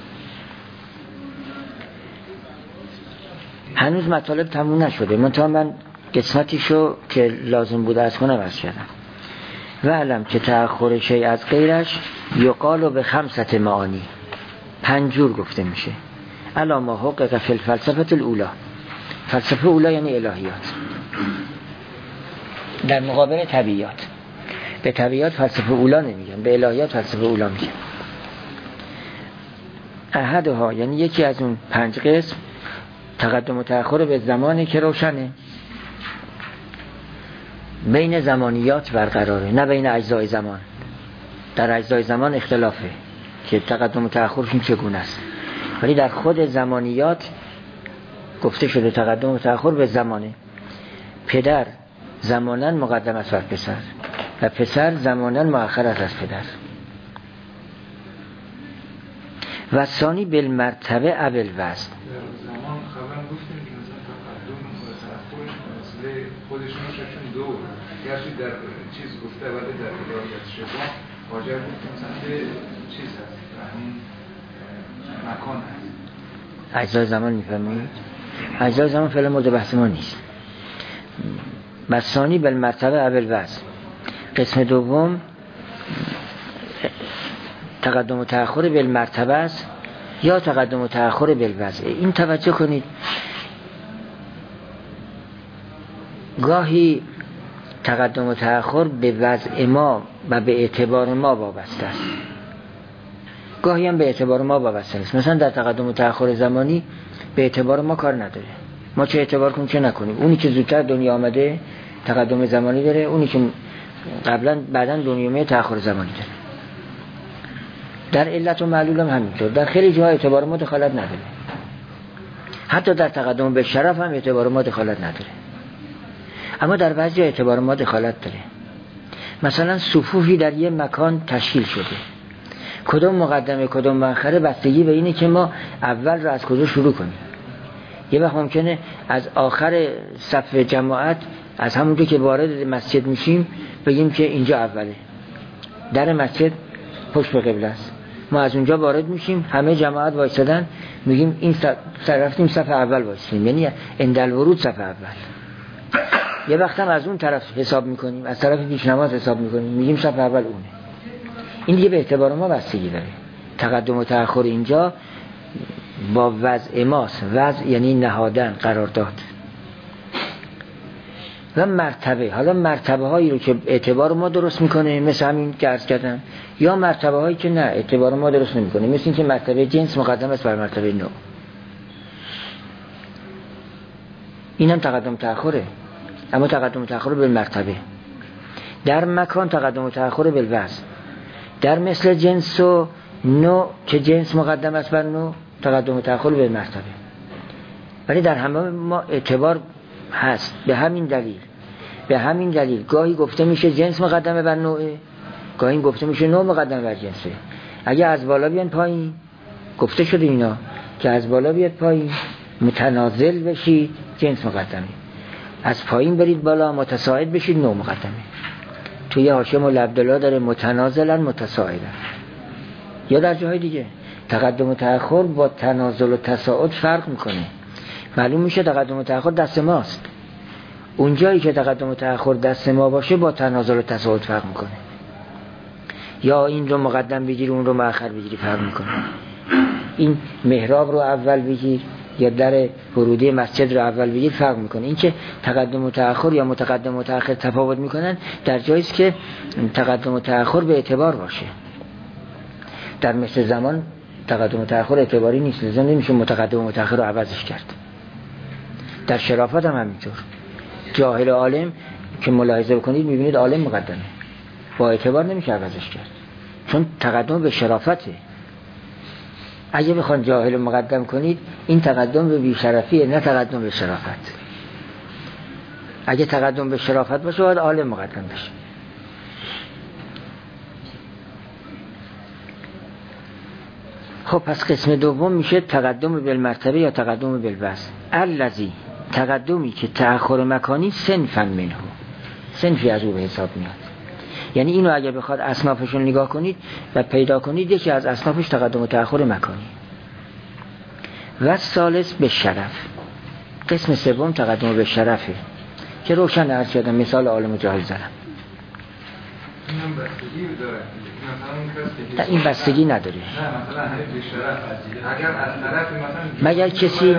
هنوز مطالب تموم نشده، من قسمتیشو که لازم بود از کنم از کردم. و علم که تأخر شیء از غیرش یقال به 5 معانی، 5 جور گفته میشه. الا ما حقق فی الفلسفه الاولی، فلسفه اولی یعنی الهیات، در مقابل طبیعیات. به طبیعیات فلسفه اولی نمیگن، به الهیات فلسفه اولی میگن. احدها یعنی یکی از اون 5 قسم تقدم و تأخر به زمانی که روشنه، بین زمانیات برقراره، نه بین اجزای زمان. در اجزای زمان اختلافه که تقدم و تأخرشون چگونه است، ولی در خود زمانیات گفته شده تقدم و تأخر به زمانه. پدر زماناً مقدم است بر پسر و پسر زماناً مؤخر است از پدر. و ثانی بالمرتبه ابل وزن. زمان خبرم گفتیم که مثلا تقدم و تأخرش مسئله خودشون شدن دو، گرچه در چیز گفته ولی در الهیات شبه واجب بود که مثلا به چیز هست، همین مکان هست. اجزای زمان میفهمید؟ اجزای زمان فعلا مورد بحث ما نیست. بسانی بالمرتبه اول وزن. قسم دوم تقدم و تأخر بالمرتبه است یا تقدم و تأخر بالوضع. این توجه کنید، گاهی تقدم و تأخر به وضع ما و به اعتبار ما وابسته است، گاهی هم به اعتبار ما وابسته است. مثلا در تقدم و تأخر زمانی به اعتبار ما کار نداره، ما چه اعتبار کنیم چه نکنیم. اونی که زودتر دنیا آمده تقدم زمانی داره، اونی که بعداً دنیا میاد تأخر زمانی داره. در علت و معلول هم همینطور، در خیلی جاها اعتبار ما دخالت نداره. حتی در تقدم به شرف هم اعتبار ما دخالت نداره، اما در بعضی اعتبار ما دخالت داره. مثلا صفوفی در یه مکان تشکیل شده، کدوم مقدمه کدوم مؤخره بستگی به اینه که ما اول رو از کجا شروع کنیم. یه وقت ممکنه از آخر صف جماعت، از همونجا که وارد مسجد میشیم بگیم که اینجا اوله، در مسجد پشت به قبله است، ما از اونجا وارد میشیم، همه جماعت وایسادن، میگیم این رفتیم صف اول وایسیم، یعنی اندل ورود صف اول. یه وقت هم از اون طرف حساب میکنیم، از طرف پیش نماز حساب میکنیم، میگیم صف اول اونه. این دیگه به اعتبار ما بستگی داره. تقدم و تأخر اینجا با وضع ماست. وضع یعنی نهادن، قرار داد. و مرتبه، حالا مرتبه هایی رو که اعتبار ما درست میکنه، مثل همین که عرض کردم، یا مرتبه هایی که نه اعتبار ما درست نمیکنه، مثل این که مرتبه جنس مقدم است بر مرتبه نوع. این هم تقدم تأخره، اما تقدم تأخر به مرتبه. در مکان تقدم تأخر به وزن. در مثل جنس و نوع که جنس مقدم است بر نوع، تقدم تأخر به مرتبه. ولی در همه ما اعتبار هست. به همین دلیل گاهی گفته میشه جنس مقدمه بر نوعه، گاهی گفته میشه نوع مقدمه بر جنسه. اگه از بالا بیان پایین، گفته شده اینا که از بالا بیاد پایین متنازل بشید جنس مقدمه، از پایین برید بالا متصاعد بشید نوع مقدمه. توی حاشیه مولا عبدالله داره متنازلا متصاعدا. یا در جاهای دیگه تقدم و تأخر با تنازل و تصاعد فرق میکنه. معلوم میشه تقدم و تأخر دست ماست. اون جایی که تقدم و تأخر دست ما باشه با تنازل و تصاعد فرق میکنه. یا این رو مقدم بگیری اون رو مؤخر بگیری فرق میکنه. این محراب رو اول بگیر یا در ورودی مسجد رو اول بگیر فرق میکنه. این که تقدم و تأخر یا متقدم و تأخر تفاوت میکنن در جایی است که تقدم و تأخر به اعتبار باشه. در مثل زمان تقدم و تأخر اعتباری نیست، لازم نمیشه متقدم و متأخر رو عوضش کرد. در شرافت هم همینطور. جاهل و عالم که ملاحظه بکنید میبینید عالم مقدمه، با اعتبار نمیشه عوضش کرد، چون تقدم به شرافته. اگه بخوان جاهل مقدم کنید این تقدم به بیشرفیه، نه تقدم به شرافت. اگه تقدم به شرافت باشه باید عالم مقدم بشه. خب پس قسم دوم میشه تقدم بالمرتبه یا تقدم بالوزن. الذی، تقدمی که تأخر مکانی صنفا منه، صنفی از او به حساب میاد. یعنی اینو اگه بخواد اصنافشون نگاه کنید و پیدا کنید، یکی از اصنافش تقدم و تأخر مکانی. و ثالث به شرف، قسم سوم تقدم به شرفه که روشن عرض کردم، مثال عالم و جاهل زدم. این بستگی نداره. مگر کسی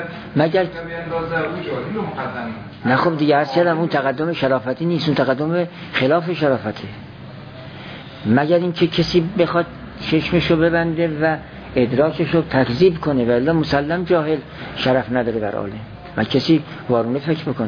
نه خب دیگه عرض کردم اون تقدم شرافتی نیست، اون تقدم خلاف شرافته. مگر اینکه کسی بخواد چشمشو ببنده و ادراکشو تکذیب کنه، ولی مسلم جاهل شرف نداره بر عالم. و کسی وارونه فکر بکنه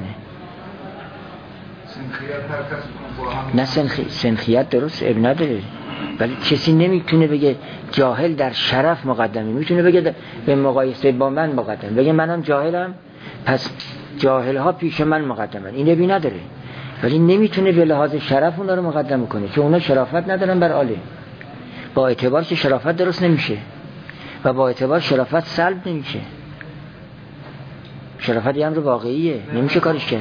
نه سنخیت درست اب نداره، ولی کسی نمیتونه بگه جاهل در شرف مقدمه. میتونه بگه به مقایسه با من مقدمه، بگه منم جاهلم پس جاهل ها پیش من مقدمن. این ابی نداره، ولی نمیتونه به لحاظ شرف اونا رو مقدمه کنه، چون اونا شرافت ندارن بر عالم. با اعتبار که شرافت درست نمیشه و با اعتبار شرافت سلب نمیشه. شرافت یه امر واقعیه، نمیشه کارش کرد.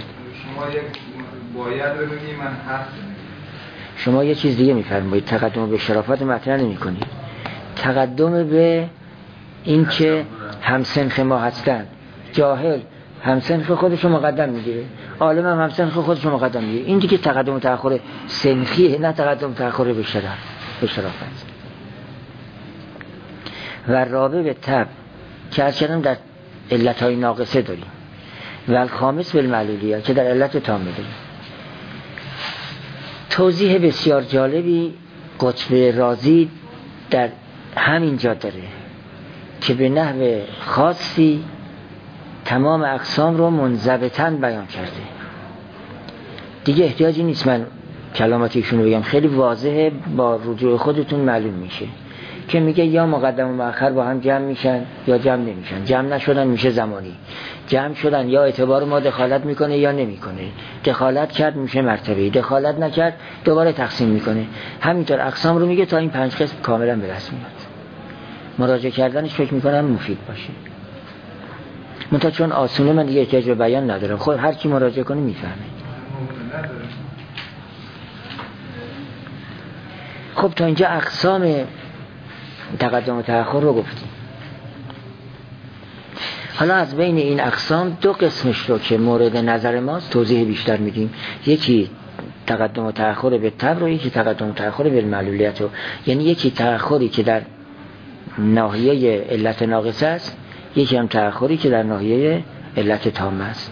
شما یه چیز دیگه میفرمایید، تقدم به شرافت مطرح نمی‌کنید. تقدم به این که همسنخ ما هستن، جاهل همسنخ خودش رو مقدم میگیره، عالم هم همسنخ خودش رو مقدم میگیره. این دیگه تقدم و تأخر سنخیه، نه تقدم و تأخر به شرافت. و رابع به تب که از کردم در علتهای ناقصه داریم، و الخامس بالمعلولیه که در علت تامه داریم. توضیح بسیار جالبی قطب رازی در همین جا داره که به نحو خاصی تمام اقسام رو منضبطاً بیان کرده. دیگه احتیاجی نیست من کلاماتیشون رو بگم، خیلی واضحه، با رجوع خودتون معلوم میشه که میگه یا مقدم و مؤخر با هم جمع میشن یا جمع نمیشن. جمع نشدن میشه زمانی، جمع شدن یا اعتبار ما دخالت میکنه یا نمیکنه. دخالت کرد میشه مرتبه، دخالت نکرد دوباره تقسیم میکنه. همینطور اقسام رو میگه تا این 5 قسم کاملا به دست میاد. مراجعه کردنش فکر میکنم مفید باشه. منتها چون آسونه من دیگه احتیاج به بیان ندارم، خود هر کی مراجعه کنه میفهمه. خب تا اینجا اقسام تقدم و تأخر رو گفتیم. حالا از بین این اقسام 2 قسمش رو که مورد نظر ماست توضیح بیشتر میدیم. یکی تقدم و تأخر به تبع رو، یکی تقدم و تأخر به معلولیت رو. یعنی یکی تأخری که در ناحیه علت ناقصه است، یکی هم تأخری که در ناحیه علت تامه است.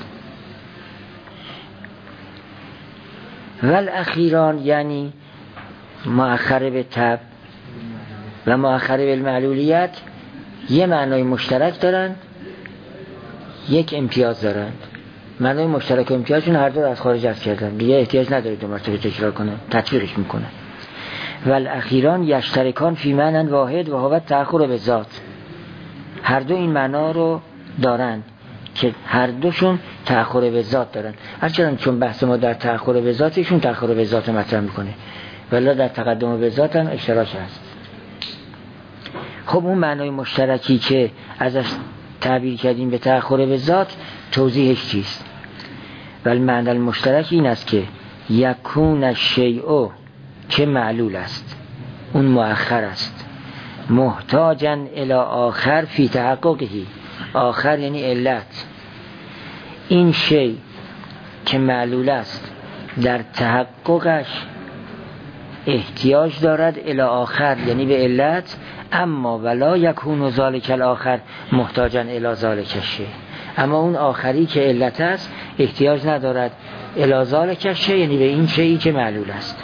والاخیران یعنی مؤخر به تبع و مؤخر به معلولیت یه معنای مشترک دارن، یک امتیاز دارن. معنای مشترک و امتیازشون هر دو از خارج از کردن، دیگه احتیاج نداره 2 مرتبه تکرار کنن، تطبیقش میکنن. والاخیران یشترکان فی معنی واحد و هو تأخر به ذات. هر دو این معنا رو دارن که هر دوشون تأخر به ذات دارن. هرچند چون بحث ما در تأخر به ذاتشون تأخر به ذات مطرح میکنه، ولی در تقدم به ذات هم اشتراک هست. خب اون معنای مشترکی که ازش تعبیر کردیم به تأخر به ذات توضیحش چیست؟ ولی معنی المشترک این است که یکون الشیء که معلول است، اون مؤخر است، محتاجاً الی آخر فی تحققهی. آخر یعنی علت. این شی که معلول است در تحققش احتیاج دارد الی آخر، یعنی به علت، اما ولا یکون ذالک الاخر محتاجا الی ذالک الشیء، اما اون آخری که علت است احتیاج ندارد الی ذالک الشیء، یعنی به این شیئی که معلول است.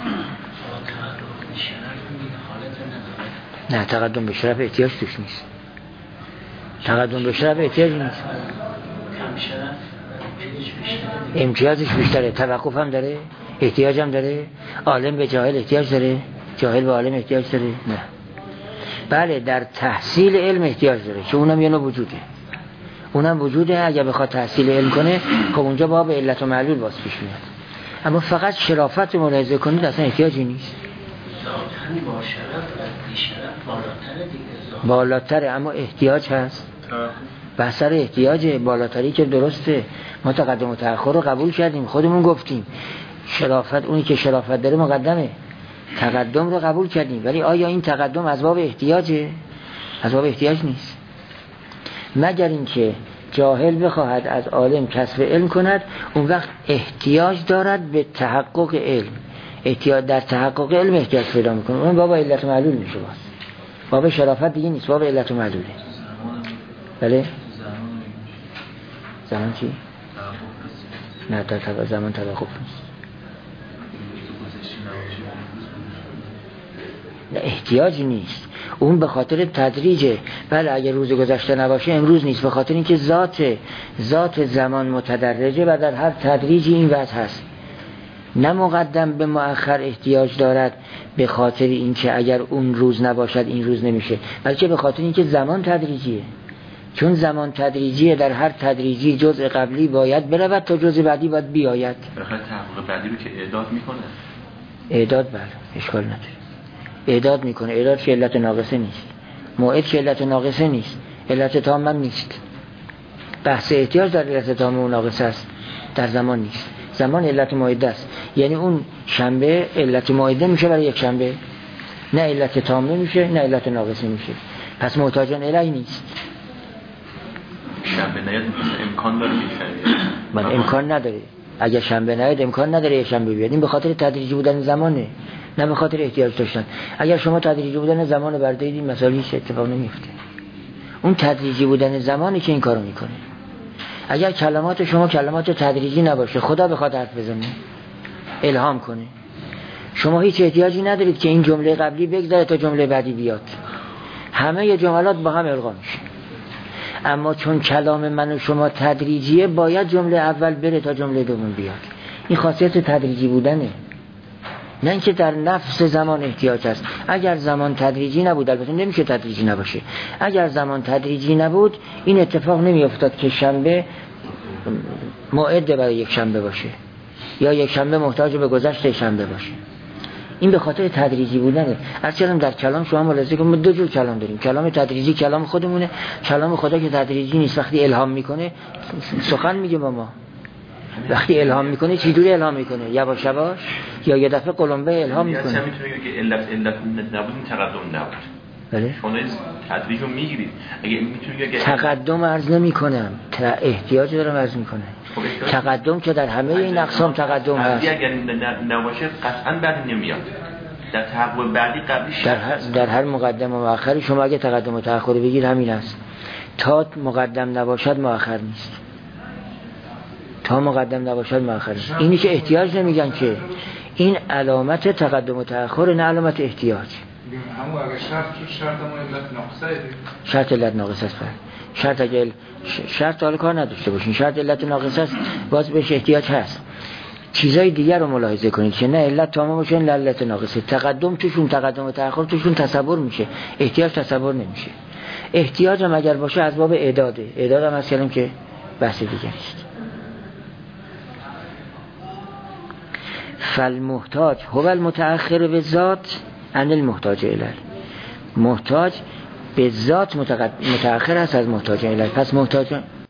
نه، تقدم به شرف احتیاج توش نیست. تقدم به شرف احتیاج نیست. امتیازش بیشتره، توقف هم داره، احتیاج هم داره. عالم به جاهل احتیاج داره، جاهل به عالم احتیاج داره؟ نه. بله، در تحصیل علم احتیاج داره که اونم یه نوع وجوده، اونم وجوده. اگر بخواد تحصیل علم کنه خب اونجا باب علت و معلول باز پیش میاد. اما فقط شرافت ملاحظه کنید اصلا احتیاجی نیست. بالاتره، اما احتیاج هست. بحثر احتیاج بالاتری که درسته. ما تقدم و تأخر رو قبول کردیم، خودمون گفتیم شرافت، اونی که شرافت داره مقدمه. تقدم رو قبول کردیم، ولی آیا این تقدم از باب احتیاجه؟ از باب احتیاج نیست. مگر اینکه جاهل بخواهد از عالم کسب علم کند، اون وقت احتیاج دارد به تحقق علم. احتیاج در تحقق علم احتیاج پیدا میکنه، اون باب علت و معلول میشه. باب شرافت دیگه نیست، باب علت و معلوله. بله؟ زمان چی؟ نه، در زمان توقف نیست. نه، احتیاج نیست، اون به خاطر تدریجه. بله، اگر روز گذشته نباشه امروز نیست، به خاطر اینکه ذات زمان متدرجه و در هر تدریجی این وضع هست. نه مقدم به مؤخر احتیاج دارد به خاطر اینکه اگر اون روز نباشد این روز نمیشه، بلکه به خاطر اینکه زمان تدریجیه. چون زمان تدریجیه، در هر تدریجی جزء قبلی باید برود تا جزء بعدی باید بیاید. بخاطر تحقق بعدی رو که اعداد میکنه. اعداد بله، اشکال نداره، اعداد میکنه. اعداد که علت ناقصه نیست، موعد که علت ناقصه نیست، علت تام هم نیست. بحث احتیاج در علت تام و ناقصه است، در زمان نیست. زمان علت موعده است، یعنی اون شنبه علت موعده میشه برای یک شنبه، نه علت تامه میشه نه علت ناقصه میشه، پس محتاجان الی نیست. شنبه نیاد امکان داره من امکان نداره، اگر شنبه نیاد امکان نداره یک شنبه بیاد. این به خاطر تدریجی بودن زمانه، نه به خاطر احتیاج داشتن. اگر شما تدریجی بودن زمان بردارید مثلا هیچ اتفاق نمیفته. اون تدریجی بودن زمانی که این کارو میکنه. اگر کلمات شما کلمات تدریجی نباشه، خدا بخواد حرف بزنه، الهام کنه، شما هیچ احتیاجی ندارید که این جمله قبلی بگذره تا جمله بعدی بیاد، همه جملات با هم القا میشه. اما چون کلام من و شما تدریجیه، باید جمله اول بره تا جمله دوم بیاد. این خاصیت تدریجی بودنه، نه اینکه در نفس زمان احتیاج است. اگر زمان تدریجی نبود، البته نمیشه تدریجی نباشه، اگر زمان تدریجی نبود این اتفاق نمیافتاد که شنبه موعد برای یک شنبه باشه یا یک شنبه محتاج به گذشته شنبه باشه. این به خاطر تدریجی بودنه. اصلا در کلام شما ملاحظه کنید ما دو جور کلام داریم. کلام تدریجی کلام خودمونه، کلام خدا که تدریجی نیست. وقتی الهام میکنه سخن میگه با ما، وقتی الهام میکنه چی جوری الهام میکنه؟ یواش یواش یا یه دفعه قلمبه الهام میکنه. اصلا میتونه که علت نبود این تقدم نبود. بله؟ شما تدریج رو میگیرید. اگه میتونه تقدم عرض نمیکنم، احتیاج دارم عرض میکنه. تقدم که در همه این اقسام تقدم هست. اگر نباشه قطعا بعد نمیاد. در تحقق بعدی قبلیش در هر مقدم و مؤخری شما اگه تقدم و تأخر بگیر همین است. تا مقدم نباشد مؤخر نیست. تا مقدم نباشد مؤخر نیست. اینی که احتیاج نمیگن که این علامت تقدم و تأخر، نه علامت احتیاج. همون اگه شرط علت ناقصه شرط علت ناقصه است. شرط اگه شرط حال کار نداشته باشین، شرط علت ناقصه است، باز بهش احتیاج هست. چیزای دیگر رو ملاحظه کنید که نه علت تمام باشه نه علت ناقصه. تقدم توشون، تقدم و تأخر توشون تصور میشه، احتیاج تصور نمیشه. احتیاج هم اگر باشه از باب اعداده. اعداد هم اصلا که بحث دیگه است. فالمحتاج هو المتأخر بالذات عن المحتاج الی. محتاج به ذات متأخر است از محتاج الی. پس محتاج